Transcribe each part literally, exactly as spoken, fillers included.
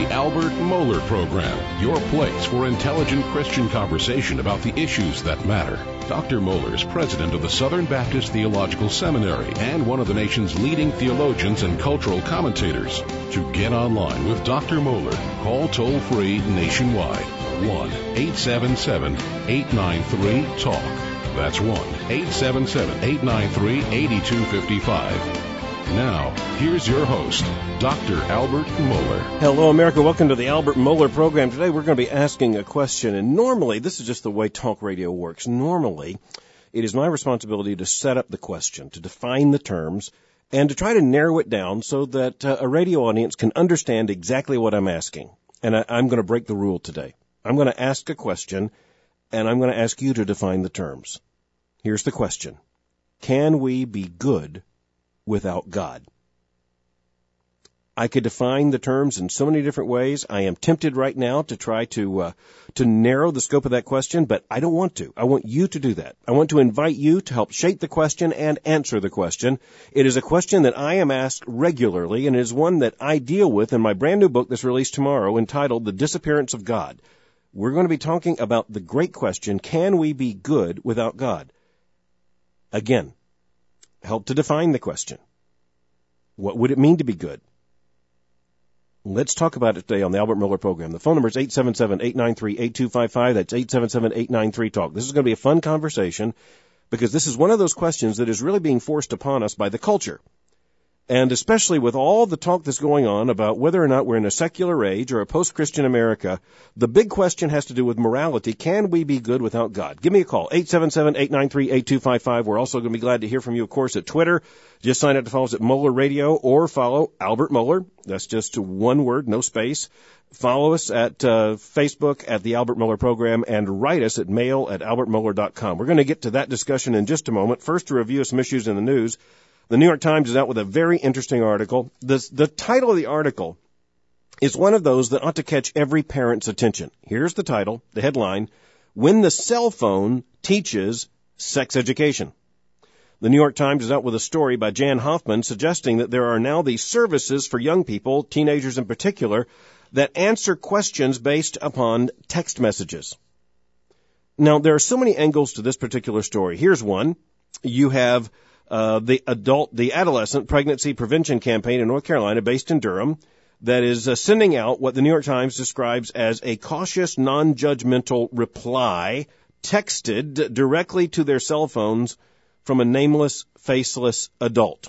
The Albert Mohler Program, your place for intelligent Christian conversation about the issues that matter. Doctor Mohler is president of the Southern Baptist Theological Seminary and one of the nation's leading theologians and cultural commentators. To get online with Doctor Mohler, call toll-free nationwide, one eight seven seven, eight nine three, talk. That's one eight seven seven, eight nine three, eight two five five. Now, here's your host, Doctor Albert Mohler. Hello, America. Welcome to the Albert Mohler Program. Today we're going to be asking a question, and normally, this is just the way talk radio works. Normally, it is my responsibility to set up the question, to define the terms, and to try to narrow it down so that uh, a radio audience can understand exactly what I'm asking. And I, I'm going to break the rule today. I'm going to ask a question, and I'm going to ask you to define the terms. Here's the question. Can we be good without God? I could define the terms in so many different ways. I am tempted right now to try to uh, to narrow the scope of that question, but I don't want to. I want you to do that. I want to invite you to help shape the question and answer the question. It is a question that I am asked regularly, and it is one that I deal with in my brand new book that's released tomorrow entitled The Disappearance of God. We're going to be talking about the great question, can we be good without God? Again, help to define the question. What would it mean to be good? Let's talk about it today on the Albert Mohler Program. The phone number is eight seven seven, eight nine three, eight two five five. That's eight seven seven, eight nine three, talk. This is going to be a fun conversation because this is one of those questions that is really being forced upon us by the culture. And especially with all the talk that's going on about whether or not we're in a secular age or a post-Christian America, the big question has to do with morality. Can we be good without God? Give me a call, eight seven seven, eight nine three, eight two five five. We're also going to be glad to hear from you, of course, at Twitter. Just sign up to follow us at Mohler Radio or follow Albert Mohler. That's just one word, no space. Follow us at uh, Facebook at the Albert Mohler Program and write us at mail at albert mohler dot com. We're going to get to that discussion in just a moment. First, to review some issues in the news. The New York Times is out with a very interesting article. The, the title of the article is one of those that ought to catch every parent's attention. Here's the title, the headline, When the Cell Phone Teaches Sex Education. The New York Times is out with a story by Jan Hoffman suggesting that there are now these services for young people, teenagers in particular, that answer questions based upon text messages. Now, there are so many angles to this particular story. Here's one. You have Uh, the adult, the adolescent pregnancy prevention campaign in North Carolina, based in Durham, that is uh, sending out what the New York Times describes as a cautious, non-judgmental reply texted directly to their cell phones from a nameless, faceless adult.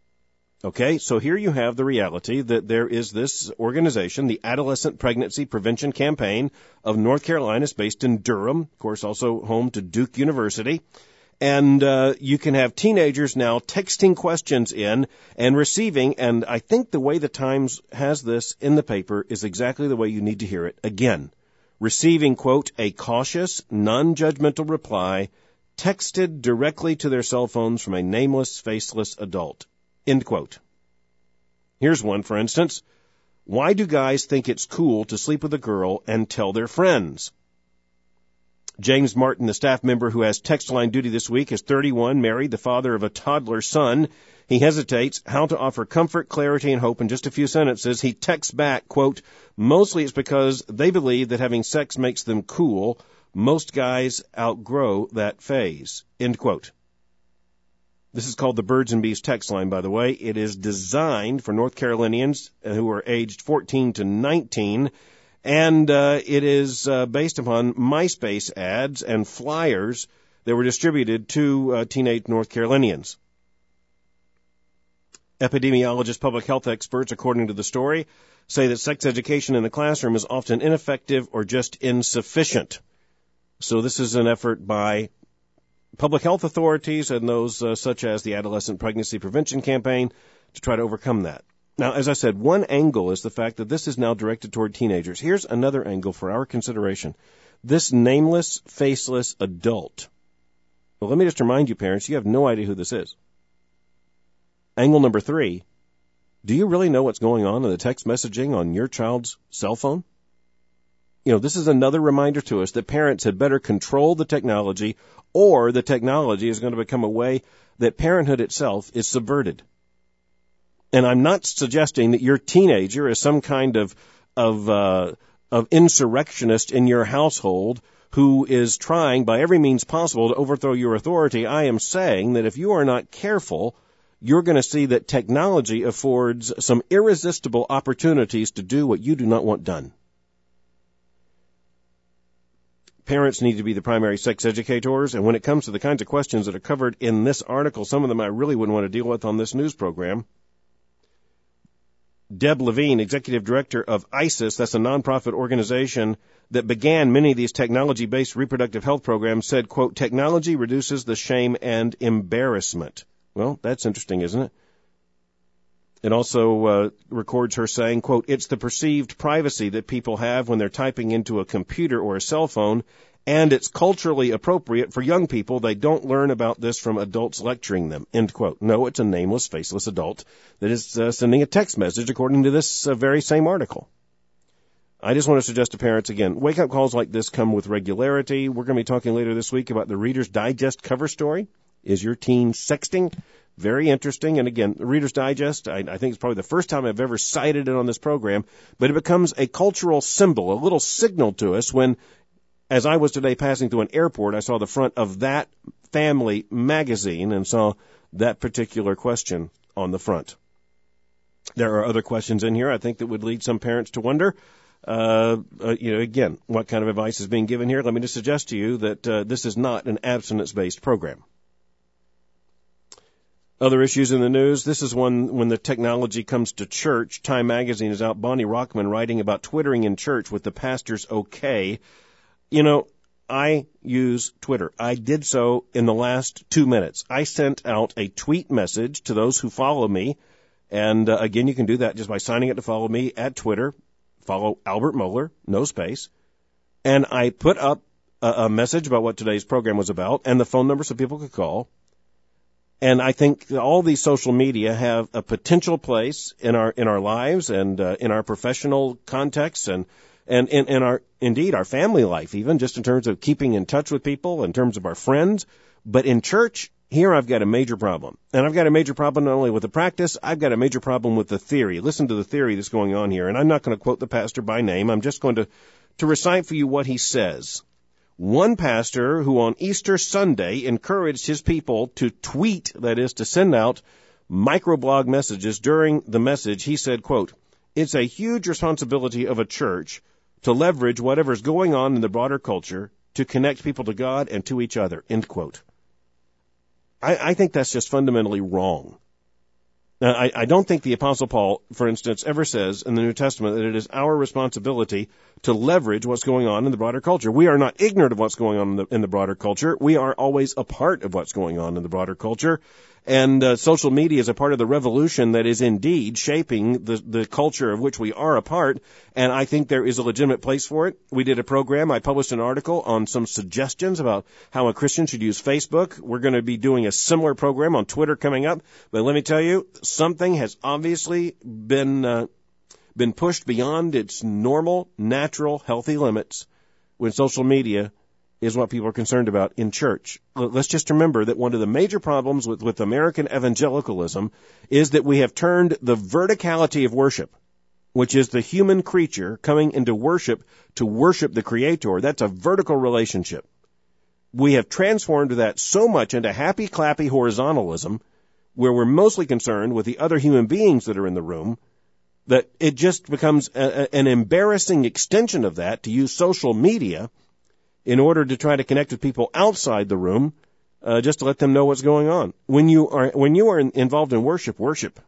Okay, so here you have the reality that there is this organization, the Adolescent Pregnancy Prevention Campaign of North Carolina, is based in Durham, of course, also home to Duke University. And uh, you can have teenagers now texting questions in and receiving, and I think the way the Times has this in the paper is exactly the way you need to hear it. Again, receiving, quote, a cautious, non-judgmental reply texted directly to their cell phones from a nameless, faceless adult, end quote. Here's one, for instance. Why do guys think it's cool to sleep with a girl and tell their friends? James Martin, the staff member who has text line duty this week, is thirty-one, married, the father of a toddler son. He hesitates how to offer comfort, clarity, and hope in just a few sentences. He texts back, quote, mostly it's because they believe that having sex makes them cool. Most guys outgrow that phase, end quote. This is called the Birds and Bees text line, by the way. It is designed for North Carolinians who are aged fourteen to nineteen. And uh, it is uh, based upon MySpace ads and flyers that were distributed to uh, teenage North Carolinians. Epidemiologists, public health experts, according to the story, say that sex education in the classroom is often ineffective or just insufficient. So this is an effort by public health authorities and those uh, such as the Adolescent Pregnancy Prevention Campaign to try to overcome that. Now, as I said, one angle is the fact that this is now directed toward teenagers. Here's another angle for our consideration. This nameless, faceless adult. Well, let me just remind you, parents, you have no idea who this is. Angle number three, do you really know what's going on in the text messaging on your child's cell phone? You know, this is another reminder to us that parents had better control the technology, or the technology is going to become a way that parenthood itself is subverted. And I'm not suggesting that your teenager is some kind of of uh, of insurrectionist in your household who is trying by every means possible to overthrow your authority, I am saying that if you are not careful, you're going to see that technology affords some irresistible opportunities to do what you do not want done. Parents need to be the primary sex educators, and when it comes to the kinds of questions that are covered in this article, some of them I really wouldn't want to deal with on this news program. Deb Levine, executive director of ISIS, that's a nonprofit organization that began many of these technology-based reproductive health programs, said, quote, technology reduces the shame and embarrassment. Well, that's interesting, isn't it? It also uh, records her saying, quote, it's the perceived privacy that people have when they're typing into a computer or a cell phone, and it's culturally appropriate for young people. They don't learn about this from adults lecturing them, end quote. No, it's a nameless, faceless adult that is uh, sending a text message according to this uh, very same article. I just want to suggest to parents, again, wake-up calls like this come with regularity. We're going to be talking later this week about the Reader's Digest cover story. Is your teen sexting? Very interesting. And again, the Reader's Digest, I, I think it's probably the first time I've ever cited it on this program, but it becomes a cultural symbol, a little signal to us when, as I was today passing through an airport, I saw the front of that family magazine and saw that particular question on the front. There are other questions in here I think that would lead some parents to wonder, uh, uh, you know, again, what kind of advice is being given here? Let me just suggest to you that uh, this is not an abstinence-based program. Other issues in the news. This is one when the technology comes to church. Time magazine is out. Bonnie Rockman writing about twittering in church with the pastor's okay. You know, I use Twitter. I did so in the last two minutes. I sent out a tweet message to those who follow me. And uh, again, you can do that just by signing up to follow me at Twitter. Follow Albert Mohler, no space. And I put up a, a message about what today's program was about and the phone number so people could call. And I think all these social media have a potential place in our in our lives and uh, in our professional contexts and and in, in our indeed our family life, even just in terms of keeping in touch with people, in terms of our friends. But in church, here I've got a major problem, and I've got a major problem not only with the practice, I've got a major problem with the theory. Listen to the theory that's going on here, and I'm not going to quote the pastor by name. I'm just going to to recite for you what he says. One pastor who on Easter Sunday encouraged his people to tweet, that is, to send out microblog messages during the message, he said, quote, it's a huge responsibility of a church to leverage whatever's going on in the broader culture to connect people to God and to each other, end quote. I, I think that's just fundamentally wrong. Now, I, I don't think the Apostle Paul, for instance, ever says in the New Testament that it is our responsibility to leverage what's going on in the broader culture. We are not ignorant of what's going on in the, in the broader culture. We are always a part of what's going on in the broader culture. And uh, social media is a part of the revolution that is indeed shaping the, the culture of which we are a part, and I think there is a legitimate place for it. We did a program. I published an article on some suggestions about how a Christian should use Facebook. We're going to be doing a similar program on Twitter coming up, but let me tell you, something has obviously been uh, been pushed beyond its normal, natural, healthy limits when social media is what people are concerned about in church. Let's just remember that one of the major problems with, with American evangelicalism is that we have turned the verticality of worship, which is the human creature coming into worship to worship the Creator. That's a vertical relationship. We have transformed that so much into happy, clappy horizontalism, where we're mostly concerned with the other human beings that are in the room, that it just becomes a, a, an embarrassing extension of that to use social media in order to try to connect with people outside the room, uh, just to let them know what's going on. When you are when you are in, involved in worship, worship.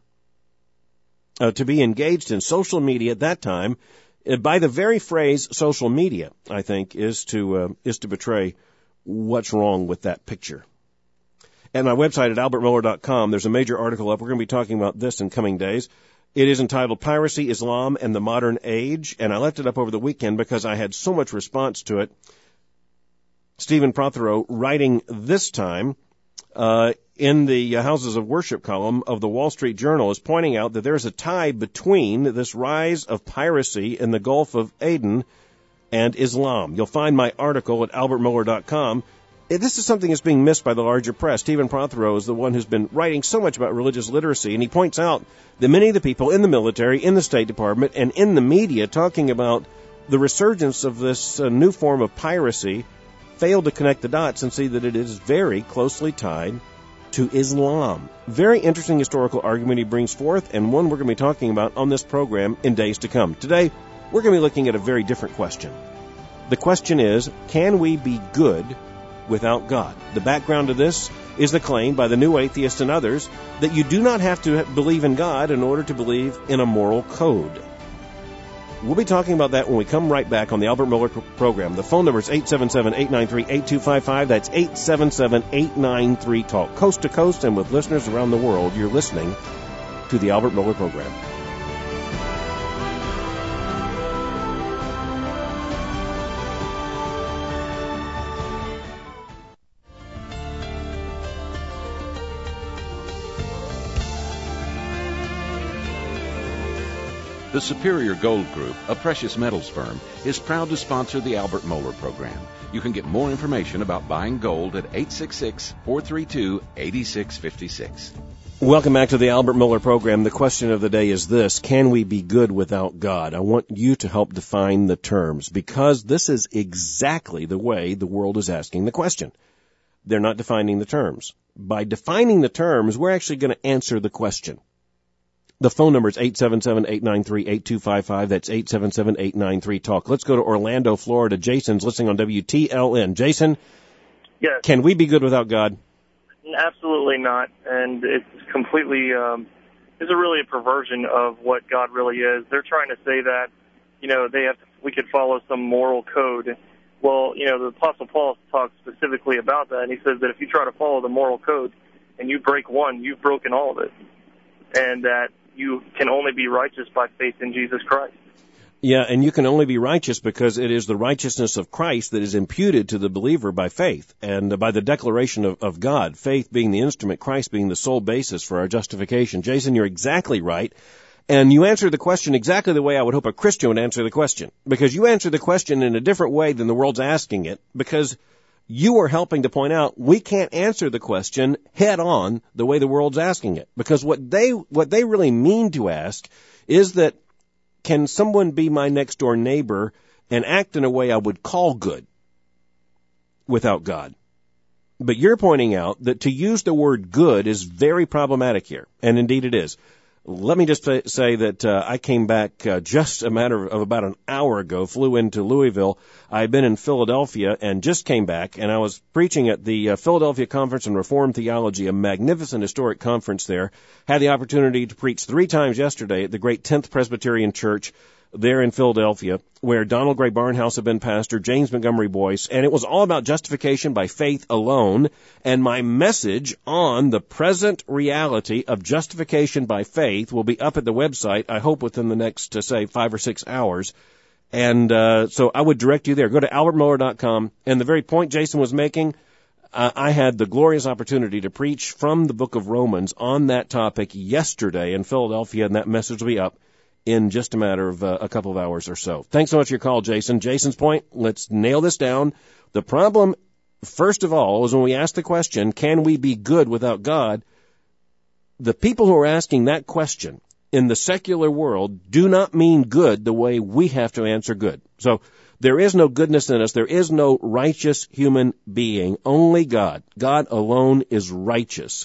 Uh, to be engaged in social media at that time, uh, by the very phrase social media, I think, is to uh, is to betray what's wrong with that picture. At my website at albert mohler dot com, there's a major article up. We're going to be talking about this in coming days. It is entitled Piracy, Islam, and the Modern Age, and I left it up over the weekend because I had so much response to it. Stephen Prothero, writing this time uh, in the Houses of Worship column of the Wall Street Journal, is pointing out that there's a tie between this rise of piracy in the Gulf of Aden and Islam. You'll find my article at albert mohler dot com. This is something that's being missed by the larger press. Stephen Prothero is the one who's been writing so much about religious literacy, and he points out that many of the people in the military, in the State Department, and in the media talking about the resurgence of this uh, new form of piracy fail to connect the dots and see that it is very closely tied to Islam. Very interesting historical argument he brings forth, and one we're going to be talking about on this program in days to come. Today, we're going to be looking at a very different question. The question is, can we be good without God? The background to this is the claim by the new atheists and others that you do not have to believe in God in order to believe in a moral code. We'll be talking about that when we come right back on the Albert Mohler program. The phone number is eight seven seven, eight nine three, eight two five five. That's eight seven seven, eight nine three, talk. Coast to coast and with listeners around the world, you're listening to the Albert Mohler program. The Superior Gold Group, a precious metals firm, is proud to sponsor the Albert Mohler program. You can get more information about buying gold at eight six six, four three two, eight six five six. Welcome back to the Albert Mohler program. The question of the day is this: can we be good without God? I want you to help define the terms, because this is exactly the way the world is asking the question. They're not defining the terms. By defining the terms, we're actually going to answer the question. The phone number is eight seven seven, eight nine three, eight two five five. That's eight seven seven, eight nine three, talk. Let's go to Orlando, Florida. Jason's listening on W T L N. Jason, yes. Can we be good without God? Absolutely not. And it's completely, um, it's a really a perversion of what God really is. They're trying to say that, you know, they have, we could follow some moral code. Well, you know, the Apostle Paul talks specifically about that, and he says that if you try to follow the moral code and you break one, you've broken all of it. And that you can only be righteous by faith in Jesus Christ. Yeah, and you can only be righteous because it is the righteousness of Christ that is imputed to the believer by faith and by the declaration of, of God, faith being the instrument, Christ being the sole basis for our justification. Jason, you're exactly right. And you answer the question exactly the way I would hope a Christian would answer the question, because you answer the question in a different way than the world's asking it, because you are helping to point out we can't answer the question head on the way the world's asking it. Because what they what they really mean to ask is that, can someone be my next door neighbor and act in a way I would call good without God? But you're pointing out that to use the word good is very problematic here, and indeed it is. Let me just say that uh, I came back uh, just a matter of about an hour ago, flew into Louisville. I've been in Philadelphia and just came back, and I was preaching at the uh, Philadelphia Conference on Reformed Theology, a magnificent historic conference there. Had the opportunity to preach three times yesterday at the great tenth Presbyterian Church there in Philadelphia, where Donald Gray Barnhouse had been pastor, James Montgomery Boyce, and it was all about justification by faith alone. And my message on the present reality of justification by faith will be up at the website, I hope within the next, uh, say, five or six hours. And uh, so I would direct you there. Go to albert mohler dot com. And the very point Jason was making, uh, I had the glorious opportunity to preach from the book of Romans on that topic yesterday in Philadelphia, and that message will be up in just a matter of uh, a couple of hours or so. Thanks so much for your call, Jason. Jason's point, let's nail this down. The problem, first of all, is when we ask the question, can we be good without God? The people who are asking that question in the secular world do not mean good the way we have to answer good. So there is no goodness in us. There is no righteous human being. Only God. God alone is righteous.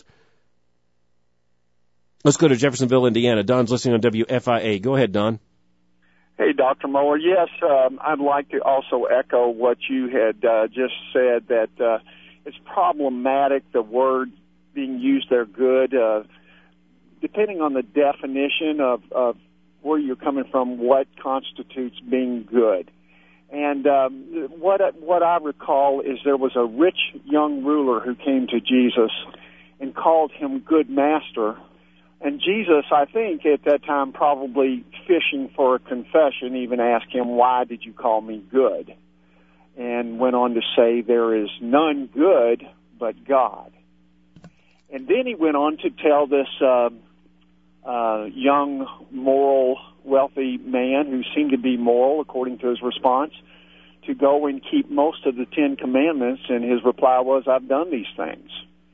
Let's go to Jeffersonville, Indiana. Don's listening on W F I A. Go ahead, Don. Hey, Doctor Mohler. Yes, um, I'd like to also echo what you had uh, just said, that uh, it's problematic, the word being used there, good, uh, depending on the definition of, of where you're coming from, what constitutes being good. And um, what, what I recall is there was a rich young ruler who came to Jesus and called him good master. And Jesus, I think, at that time, probably fishing for a confession, even asked him, why did you call me good? And went on to say, there is none good but God. And then he went on to tell this uh, uh, young, moral, wealthy man who seemed to be moral, according to his response, to go and keep most of the Ten Commandments? And his reply was, I've done these things.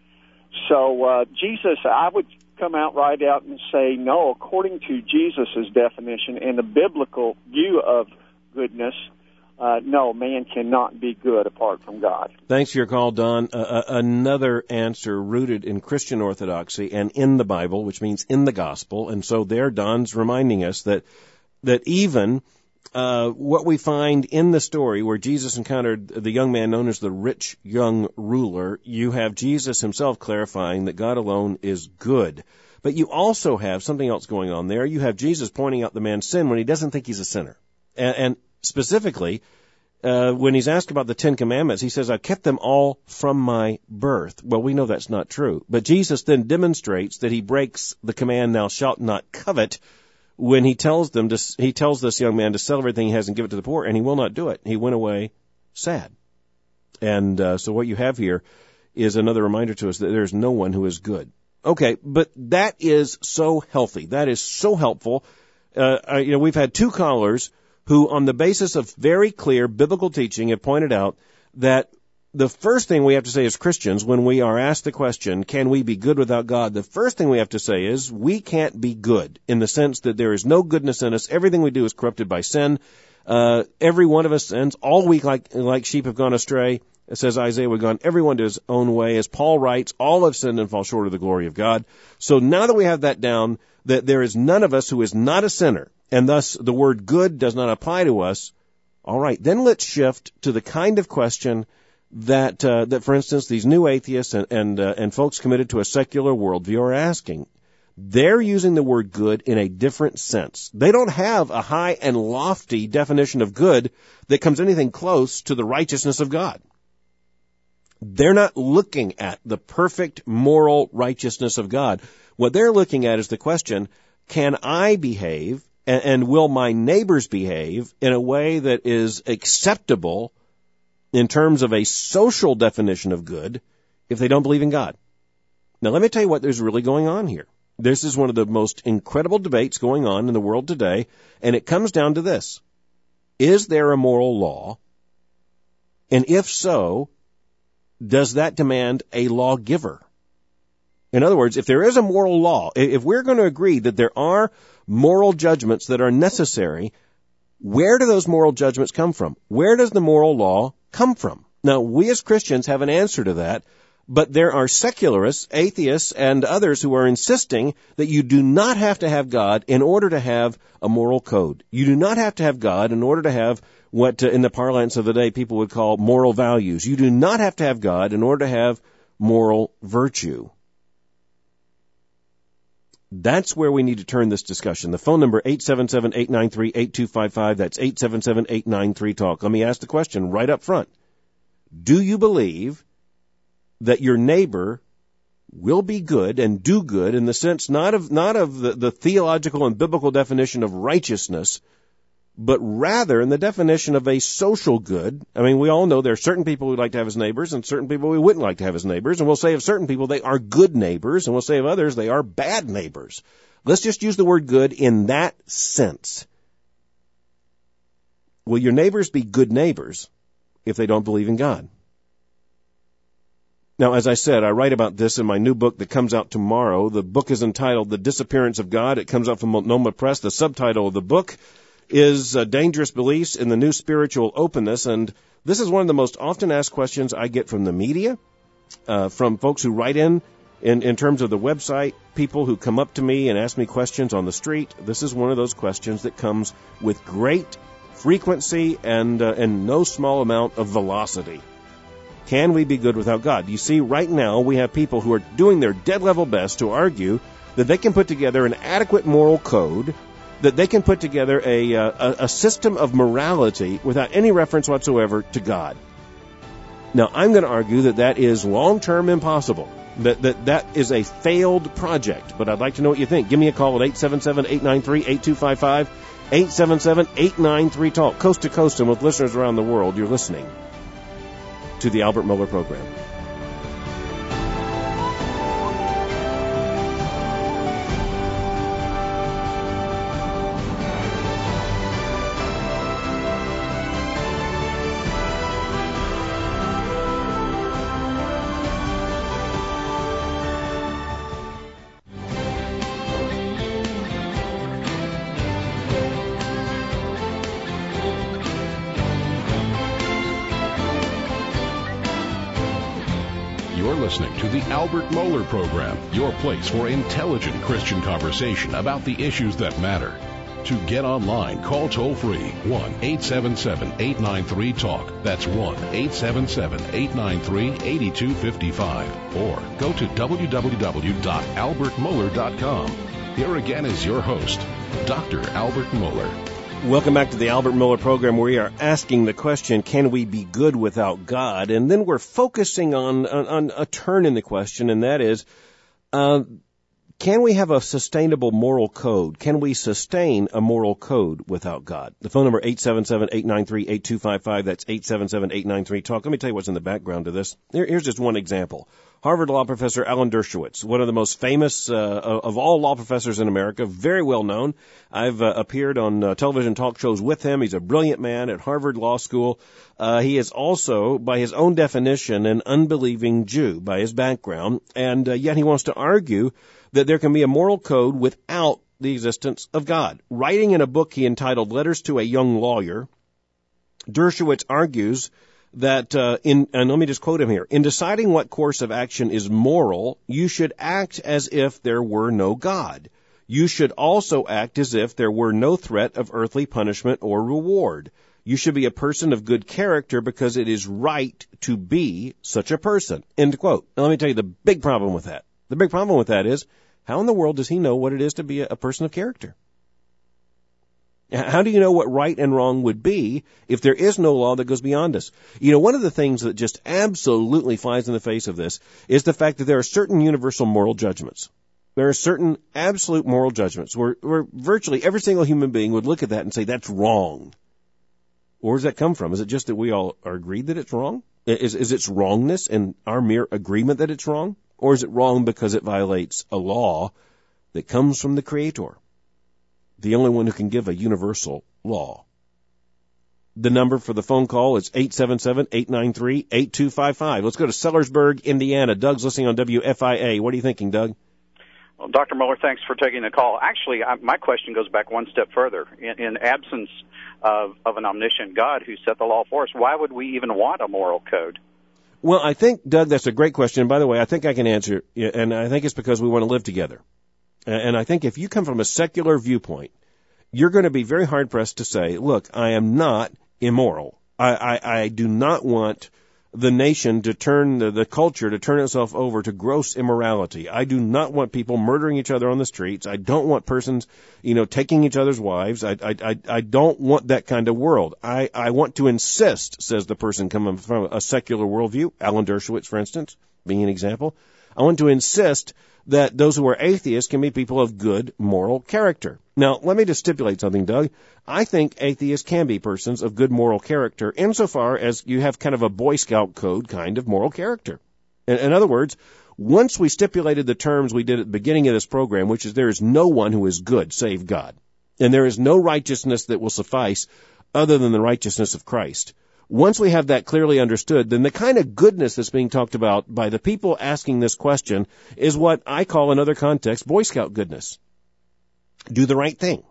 So uh, Jesus, I would come out right out and say, no, according to Jesus' definition and the biblical view of goodness, uh, no, man cannot be good apart from God. Thanks for your call, Don. Uh, uh, another answer rooted in Christian orthodoxy and in the Bible, which means in the gospel. And so there, Don's reminding us that that even uh, what we find in the story where Jesus encountered the young man known as the rich young ruler, you have Jesus himself clarifying that God alone is good. But you also have something else going on there. You have Jesus pointing out the man's sin when he doesn't think he's a sinner. And, and specifically, uh, when he's asked about the Ten Commandments, he says, I've kept them all from my birth. Well, we know that's not true. But Jesus then demonstrates that he breaks the command, thou shalt not covet, when he tells them to, he tells this young man to sell everything he has and give it to the poor, and he will not do it. He went away sad. And uh, so what you have here is another reminder to us that there's no one who is good. Okay, but that is so healthy. That is so helpful. Uh, I, you know, we've had two callers who, on the basis of very clear biblical teaching, have pointed out that the first thing we have to say as Christians when we are asked the question, can we be good without God? The first thing we have to say is we can't be good in the sense that there is no goodness in us. Everything we do is corrupted by sin. Uh, every one of us sins. All we like, like sheep have gone astray. It says Isaiah, we've gone everyone to his own way. As Paul writes, all have sinned and fall short of the glory of God. So now that we have that down, that there is none of us who is not a sinner, and thus the word good does not apply to us, all right, then let's shift to the kind of question that, uh, that for instance, these new atheists and, and, uh, and folks committed to a secular worldview are asking. They're using the word good in a different sense. They don't have a high and lofty definition of good that comes anything close to the righteousness of God. They're not looking at the perfect moral righteousness of God. What they're looking at is the question, can I behave and, and will my neighbors behave in a way that is acceptable in terms of a social definition of good if they don't believe in God? Now, let me tell you what there's really going on here. This is one of the most incredible debates going on in the world today, and it comes down to this. Is there a moral law? And if so, does that demand a lawgiver? In other words, if there is a moral law, if we're going to agree that there are moral judgments that are necessary, where do those moral judgments come from? Where does the moral law come from? Now, we as Christians have an answer to that, but there are secularists, atheists, and others who are insisting that you do not have to have God in order to have a moral code. You do not have to have God in order to have what, uh, in the parlance of the day, people would call moral values. You do not have to have God in order to have moral virtue. That's where we need to turn this discussion. The phone number, eight seven seven, eight nine three, eight two five five. That's eight seven seven, eight nine three, talk. Let me ask the question right up front. Do you believe that your neighbor will be good and do good in the sense not of not of the, the theological and biblical definition of righteousness, but rather in the definition of a social good? I mean, we all know there are certain people we'd like to have as neighbors and certain people we wouldn't like to have as neighbors, and we'll say of certain people they are good neighbors, and we'll say of others they are bad neighbors. Let's just use the word good in that sense. Will your neighbors be good neighbors if they don't believe in God? Now, as I said, I write about this in my new book that comes out tomorrow. The book is entitled The Disappearance of God. It comes out from Multnomah Press. The subtitle of the book is uh, Dangerous Beliefs in the New Spiritual Openness. And this is one of the most often asked questions I get from the media, uh, from folks who write in, in in terms of the website, people who come up to me and ask me questions on the street. This is one of those questions that comes with great frequency and uh, and no small amount of velocity. Can we be good without God? You see, right now we have people who are doing their dead-level best to argue that they can put together an adequate moral code, that they can put together a, a, a system of morality without any reference whatsoever to God. Now, I'm going to argue that that is long-term impossible, that, that that is a failed project, but I'd like to know what you think. Give me a call at eight seven seven, eight nine three, eight two five five, eight seven seven, eight nine three, talk. Coast to coast and with listeners around the world, you're listening to the Albert Mohler Program. You're listening to the Albert Mohler Program, your place for intelligent Christian conversation about the issues that matter. To get online, call toll-free one eight seven seven, eight nine three, TALK. That's one eight seven seven, eight nine three, eight two five five. Or go to w w w dot albert mohler dot com. Here again is your host, Doctor Albert Mohler. Welcome back to the Albert Mohler Program, where we are asking the question, can we be good without God? And then we're focusing on, on, on a turn in the question, and that is, uh, can we have a sustainable moral code? Can we sustain a moral code without God? The phone number, eight seven seven, eight nine three, eight two five five. That's eight seven seven, eight nine three, TALK. Let me tell you what's in the background to this. Here, here's just one example. Harvard law professor Alan Dershowitz, one of the most famous uh, of all law professors in America, very well known. I've uh, appeared on uh, television talk shows with him. He's a brilliant man at Harvard Law School. Uh, he is also, by his own definition, an unbelieving Jew by his background, and uh, yet he wants to argue that there can be a moral code without the existence of God. Writing in a book he entitled Letters to a Young Lawyer, Dershowitz argues that, uh, in, and let me just quote him here, in deciding what course of action is moral, you should act as if there were no God. You should also act as if there were no threat of earthly punishment or reward. You should be a person of good character because it is right to be such a person. End quote. Now let me tell you the big problem with that. The big problem with that is, how in the world does he know what it is to be a, a person of character? How do you know what right and wrong would be if there is no law that goes beyond us? You know, one of the things that just absolutely flies in the face of this is the fact that there are certain universal moral judgments. There are certain absolute moral judgments where, where virtually every single human being would look at that and say, that's wrong. Where does that come from? Is it just that we all are agreed that it's wrong? Is, is its wrongness and our mere agreement that it's wrong? Or is it wrong because it violates a law that comes from the Creator, the only one who can give a universal law? The number for the phone call is eight seven seven, eight nine three, eight two five five. Let's go to Sellersburg, Indiana. Doug's listening on W F I A. What are you thinking, Doug? Well, Doctor Mohler, thanks for taking the call. Actually, I, my question goes back one step further. In, in absence of, of an omniscient God who set the law for us, why would we even want a moral code? Well, I think, Doug, that's a great question. And by the way, I think I can answer, and I think it's because we want to live together. And I think if you come from a secular viewpoint, you're going to be very hard-pressed to say, look, I am not immoral. I, I, I do not want the nation to turn, the, the culture to turn itself over to gross immorality. I do not want people murdering each other on the streets. I don't want persons, you know, taking each other's wives. I, I, I, I don't want that kind of world. I, I want to insist, says the person coming from a secular worldview, Alan Dershowitz, for instance, being an example. I want to insist that those who are atheists can be people of good moral character. Now, let me just stipulate something, Doug. I think atheists can be persons of good moral character insofar as you have kind of a Boy Scout code kind of moral character. In, in other words, once we stipulated the terms we did at the beginning of this program, which is there is no one who is good save God, and there is no righteousness that will suffice other than the righteousness of Christ. Once we have that clearly understood, then the kind of goodness that's being talked about by the people asking this question is what I call in other contexts Boy Scout goodness. Do the right thing.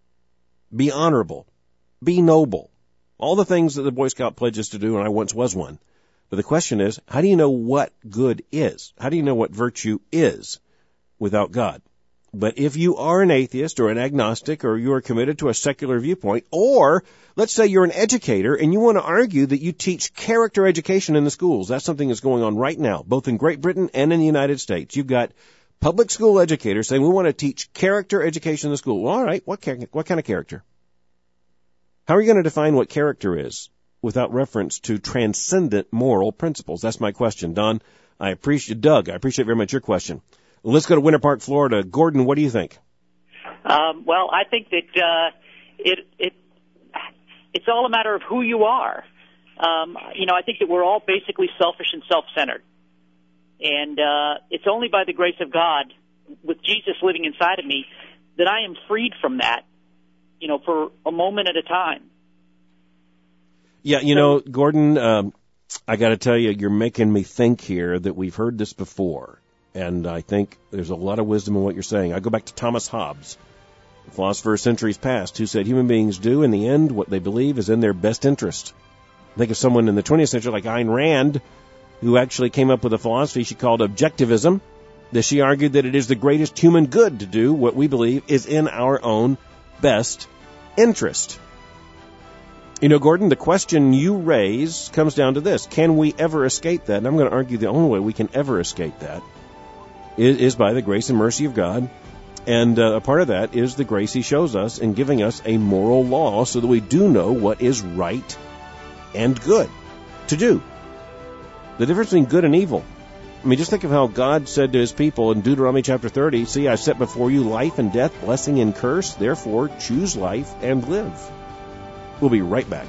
Be honorable. Be noble. All the things that the Boy Scout pledges to do, and I once was one. But the question is, how do you know what good is? How do you know what virtue is without God? But if you are an atheist or an agnostic or you are committed to a secular viewpoint, or let's say you're an educator and you want to argue that you teach character education in the schools, that's something that's going on right now, both in Great Britain and in the United States. You've got public school educators saying we want to teach character education in the school. Well, all right, what, char- what kind of character? How are you going to define what character is without reference to transcendent moral principles? That's my question, Don. I appreciate, Doug, I appreciate very much your question. Let's go to Winter Park, Florida. Gordon, what do you think? Um, well, I think that uh, it it it's all a matter of who you are. Um, you know, I think that we're all basically selfish and self-centered. And uh, it's only by the grace of God, with Jesus living inside of me, that I am freed from that, you know, for a moment at a time. Yeah, you so, know, Gordon, um, I got to tell you, you're making me think here that we've heard this before. And I think there's a lot of wisdom in what you're saying. I go back to Thomas Hobbes, a philosopher of centuries past, who said human beings do, in the end, what they believe is in their best interest. Think of someone in the twentieth century like Ayn Rand, who actually came up with a philosophy she called objectivism, that she argued that it is the greatest human good to do what we believe is in our own best interest. You know, Gordon, the question you raise comes down to this. Can we ever escape that? And I'm going to argue the only way we can ever escape that is, is by the grace and mercy of God. And uh, a part of that is the grace he shows us in giving us a moral law so that we do know what is right and good to do. The difference between good and evil. I mean, just think of how God said to his people in Deuteronomy chapter thirty, see, I set before you life and death, blessing and curse. Therefore, choose life and live. We'll be right back.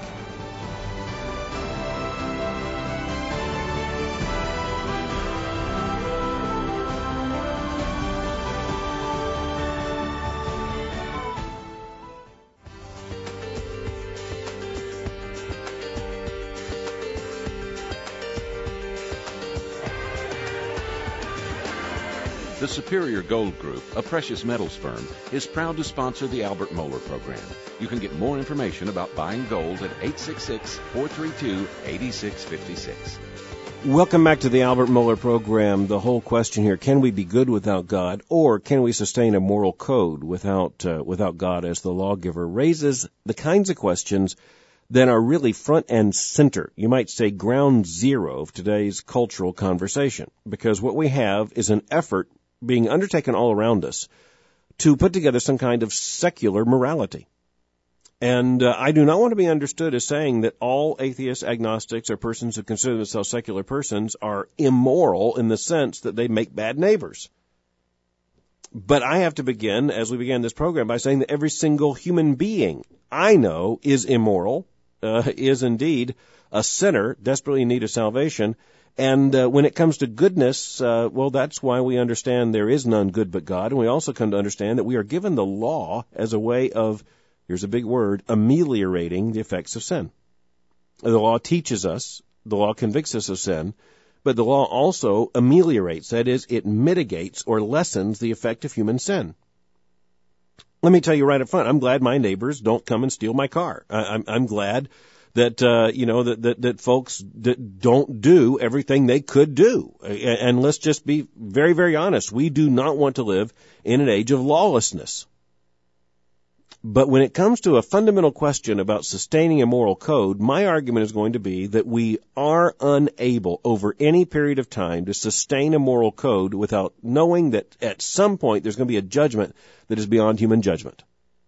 The Superior Gold Group, a precious metals firm, is proud to sponsor the Albert Mohler program. You can get more information about buying gold at eight six six, four three two, eight six five six. Welcome back to the Albert Mohler program. The whole question here, can we be good without God, or can we sustain a moral code without uh, without God as the lawgiver, raises the kinds of questions that are really front and center, you might say ground zero of today's cultural conversation, because what we have is an effort being undertaken all around us to put together some kind of secular morality. And uh, I do not want to be understood as saying that all atheists, agnostics, or persons who consider themselves secular persons are immoral in the sense that they make bad neighbors. But I have to begin, as we began this program, by saying that every single human being I know is immoral, uh, is indeed a sinner, desperately in need of salvation. And uh, when it comes to goodness, uh, well, that's why we understand there is none good but God. And we also come to understand that we are given the law as a way of, here's a big word, ameliorating the effects of sin. The law teaches us, the law convicts us of sin, but the law also ameliorates, that is, it mitigates or lessens the effect of human sin. Let me tell you right up front, I'm glad my neighbors don't come and steal my car. I, I'm, I'm glad that, uh, you know, that, that, that folks that don't do everything they could do. And, and let's just be very, very honest. We do not want to live in an age of lawlessness. But when it comes to a fundamental question about sustaining a moral code, my argument is going to be that we are unable over any period of time to sustain a moral code without knowing that at some point there's going to be a judgment that is beyond human judgment.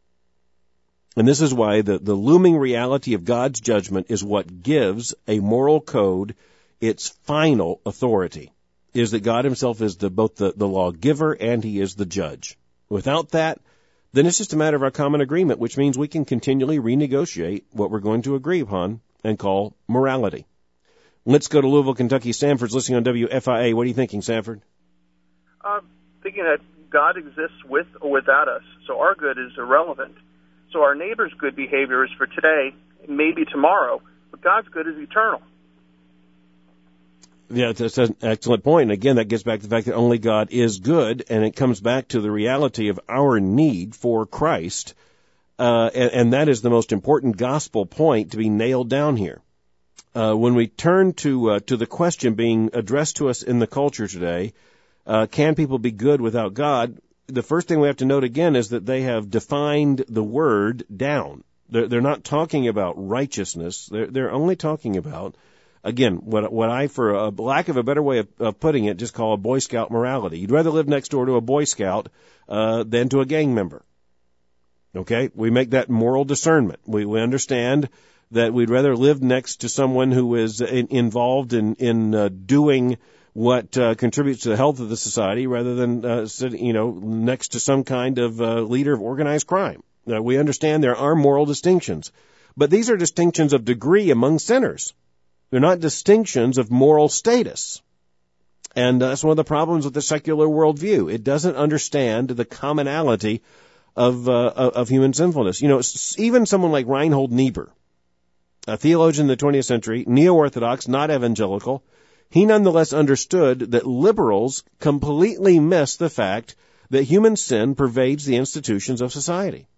And this is why the, the looming reality of God's judgment is what gives a moral code its final authority, is that God himself is the, both the, the lawgiver and he is the judge. Without that, then it's just a matter of our common agreement, which means we can continually renegotiate what we're going to agree upon and call morality. Let's go to Louisville, Kentucky. Sanford's listening on W F I A. What are you thinking, Sanford? I'm thinking that God exists with or without us, so our good is irrelevant. So our neighbor's good behavior is for today, maybe tomorrow, but God's good is eternal. Yeah, that's an excellent point. And again, that gets back to the fact that only God is good, and it comes back to the reality of our need for Christ, uh, and, and that is the most important gospel point to be nailed down here. Uh, when we turn to uh, to the question being addressed to us in the culture today, uh, can people be good without God? The first thing we have to note again is that they have defined the word down. They're, they're not talking about righteousness. They're, they're only talking about, again, what what I, for a lack of a better way of, of putting it, just call a Boy Scout morality. You'd rather live next door to a Boy Scout uh, than to a gang member. Okay? We make that moral discernment. We, we understand that we'd rather live next to someone who is in, involved in, in uh, doing what uh, contributes to the health of the society rather than, uh, sitting, you know, next to some kind of uh, leader of organized crime. Now, we understand there are moral distinctions, but these are distinctions of degree among sinners. They're not distinctions of moral status. And that's one of the problems with the secular worldview. It doesn't understand the commonality of uh, of human sinfulness. You know, even someone like Reinhold Niebuhr, a theologian in the twentieth century, neo-Orthodox, not evangelical, he nonetheless understood that liberals completely miss the fact that human sin pervades the institutions of society.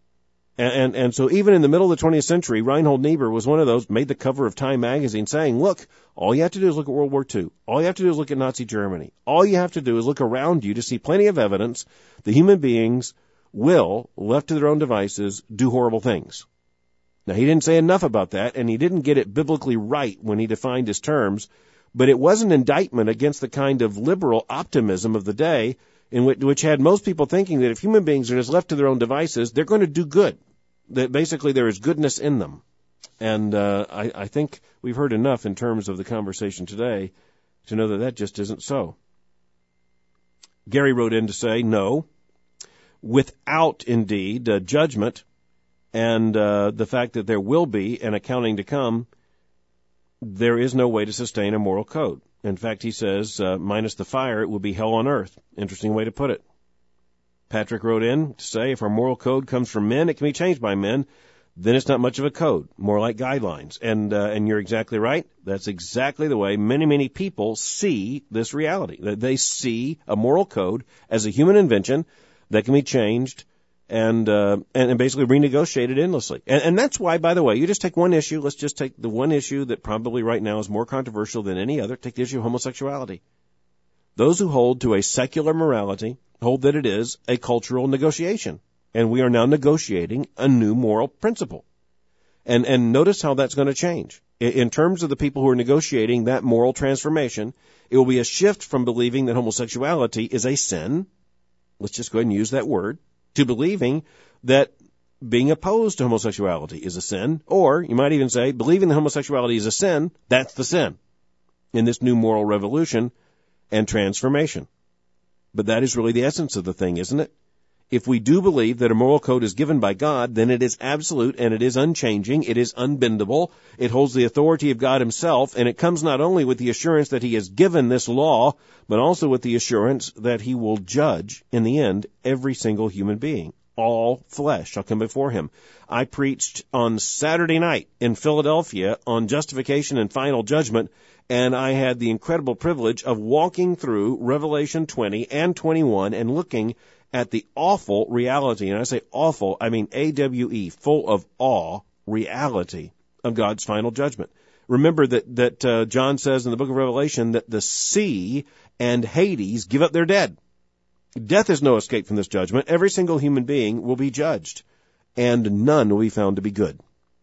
And, and, and so even in the middle of the twentieth century, Reinhold Niebuhr was one of those, made the cover of Time magazine saying, look, all you have to do is look at World War Two. All you have to do is look at Nazi Germany. All you have to do is look around you to see plenty of evidence that human beings will, left to their own devices, do horrible things. Now, he didn't say enough about that, and he didn't get it biblically right when he defined his terms, but it was an indictment against the kind of liberal optimism of the day in which, which had most people thinking that if human beings are just left to their own devices, they're going to do good, that basically there is goodness in them. And uh, I, I think we've heard enough in terms of the conversation today to know that that just isn't so. Gary wrote in to say, no, without, indeed, uh, judgment and uh, the fact that there will be an accounting to come, there is no way to sustain a moral code. In fact, he says, uh, minus the fire, it will be hell on earth. Interesting way to put it. Patrick wrote in to say, if our moral code comes from men, it can be changed by men, then it's not much of a code, more like guidelines. And uh, and you're exactly right. That's exactly the way many, many people see this reality. They see a moral code as a human invention that can be changed and uh, and basically renegotiated endlessly. And, and that's why, by the way, you just take one issue. Let's just take the one issue that probably right now is more controversial than any other. Take the issue of homosexuality. Those who hold to a secular morality hold that it is a cultural negotiation. And we are now negotiating a new moral principle. And and notice how that's going to change. In terms of the people who are negotiating that moral transformation, it will be a shift from believing that homosexuality is a sin. Let's just go ahead and use that word. To believing that being opposed to homosexuality is a sin, or you might even say believing that homosexuality is a sin, that's the sin in this new moral revolution and transformation. But that is really the essence of the thing, isn't it? If we do believe that a moral code is given by God, then it is absolute and it is unchanging, it is unbendable, it holds the authority of God himself, and it comes not only with the assurance that he has given this law, but also with the assurance that he will judge, in the end, every single human being. All flesh shall come before him. I preached on Saturday night in Philadelphia on justification and final judgment, and I had the incredible privilege of walking through Revelation twenty and twenty-one and looking at the awful reality, and I say awful, I mean A W E, full of awe, reality of God's final judgment. Remember that, that uh, John says in the book of Revelation that the sea and Hades give up their dead. Death is no escape from this judgment. Every single human being will be judged, and none will be found to be good.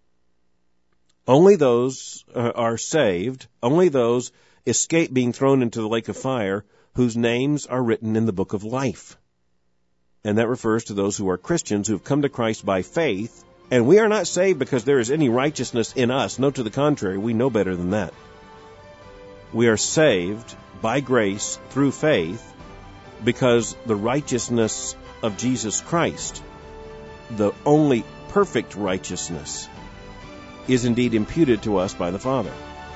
Only those uh, are saved, only those escape being thrown into the lake of fire whose names are written in the book of life. And that refers to those who are Christians who have come to Christ by faith. And we are not saved because there is any righteousness in us. No, to the contrary, we know better than that. We are saved by grace through faith because the righteousness of Jesus Christ, the only perfect righteousness, is indeed imputed to us by the Father.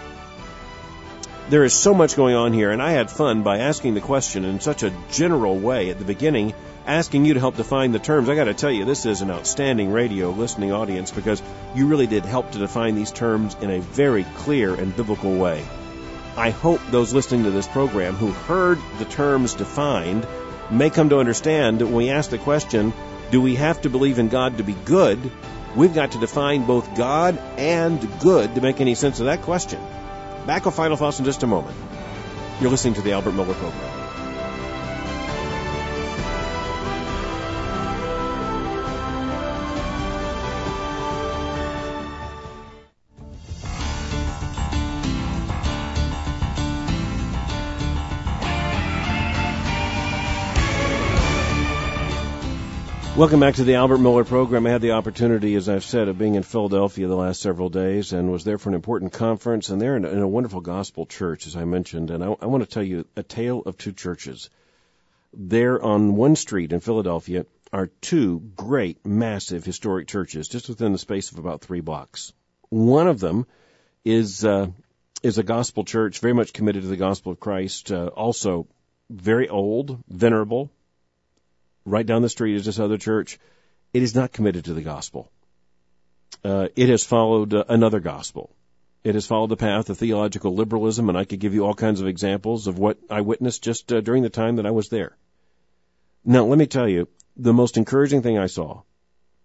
There is so much going on here, and I had fun by asking the question in such a general way at the beginning, asking you to help define the terms. I got to tell you, this is an outstanding radio listening audience because you really did help to define these terms in a very clear and biblical way. I hope those listening to this program who heard the terms defined may come to understand that when we ask the question, do we have to believe in God to be good? We've got to define both God and good to make any sense of that question. Back with Final Thoughts in just a moment. You're listening to the Albert Miller Program. Welcome back to the Albert Miller Program. I had the opportunity, as I've said, of being in Philadelphia the last several days and was there for an important conference, and they're in a, in a wonderful gospel church, as I mentioned. And I, I want to tell you a tale of two churches. There on one street in Philadelphia are two great, massive, historic churches just within the space of about three blocks. One of them is uh, is a gospel church, very much committed to the gospel of Christ, uh, also very old, venerable. Right down the street is this other church. It is not committed to the gospel. Uh, it has followed uh, another gospel. It has followed the path of theological liberalism, and I could give you all kinds of examples of what I witnessed just uh, during the time that I was there. Now, let me tell you, the most encouraging thing I saw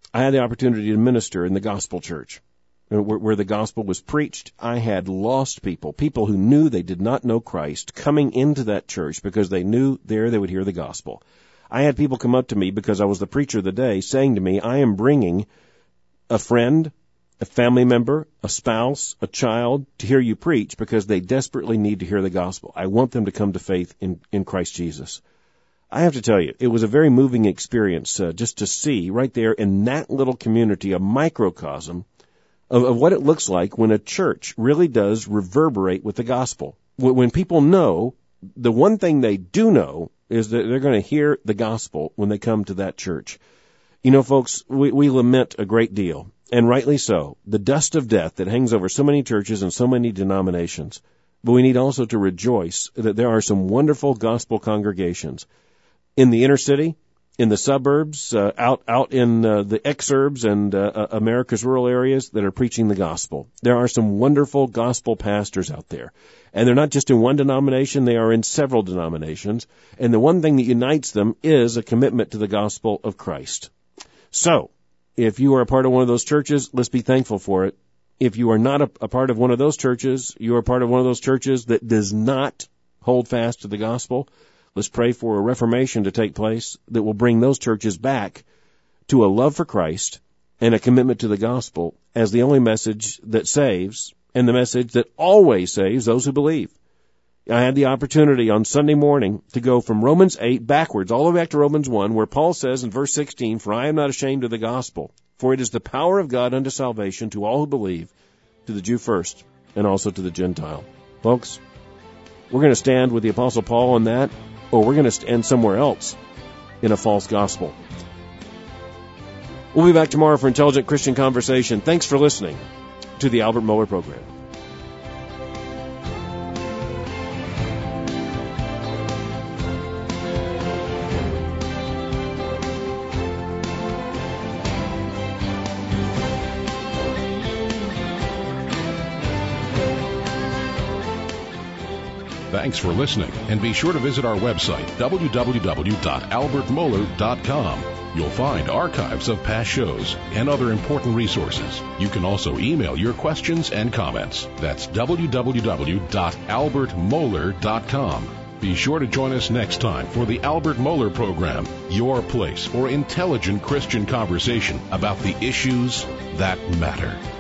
I had the opportunity to minister in the gospel church, where, where the gospel was preached. I had lost people, people who knew they did not know Christ, coming into that church because they knew there they would hear the gospel. I had people come up to me because I was the preacher of the day, saying to me, I am bringing a friend, a family member, a spouse, a child to hear you preach because they desperately need to hear the gospel. I want them to come to faith in, in Christ Jesus. I have to tell you, it was a very moving experience uh, just to see right there in that little community a microcosm of, of what it looks like when a church really does reverberate with the gospel. When people know, the one thing they do know is that they're going to hear the gospel when they come to that church. You know, folks, we, we lament a great deal, and rightly so, the dust of death that hangs over so many churches and so many denominations. But we need also to rejoice that there are some wonderful gospel congregations in the inner city, in the suburbs, uh, out out in uh, the exurbs and uh, America's rural areas that are preaching the gospel. There are some wonderful gospel pastors out there. And they're not just in one denomination, they are in several denominations. And the one thing that unites them is a commitment to the gospel of Christ. So, if you are a part of one of those churches, let's be thankful for it. If you are not a, a part of one of those churches, you are part of one of those churches that does not hold fast to the gospel, let's pray for a reformation to take place that will bring those churches back to a love for Christ and a commitment to the gospel as the only message that saves and the message that always saves those who believe. I had the opportunity on Sunday morning to go from Romans eight backwards, all the way back to Romans one, where Paul says in verse sixteen, For I am not ashamed of the gospel, for it is the power of God unto salvation to all who believe, to the Jew first, and also to the Gentile. Folks, we're going to stand with the Apostle Paul on that, or we're going to stand somewhere else in a false gospel. We'll be back tomorrow for Intelligent Christian Conversation. Thanks for listening to the Albert Mohler Program. Thanks for listening, and be sure to visit our website, w w w dot albert mohler dot com. You'll find archives of past shows and other important resources. You can also email your questions and comments. That's w w w dot albert mohler dot com. Be sure to join us next time for the Albert Mohler Program, your place for intelligent Christian conversation about the issues that matter.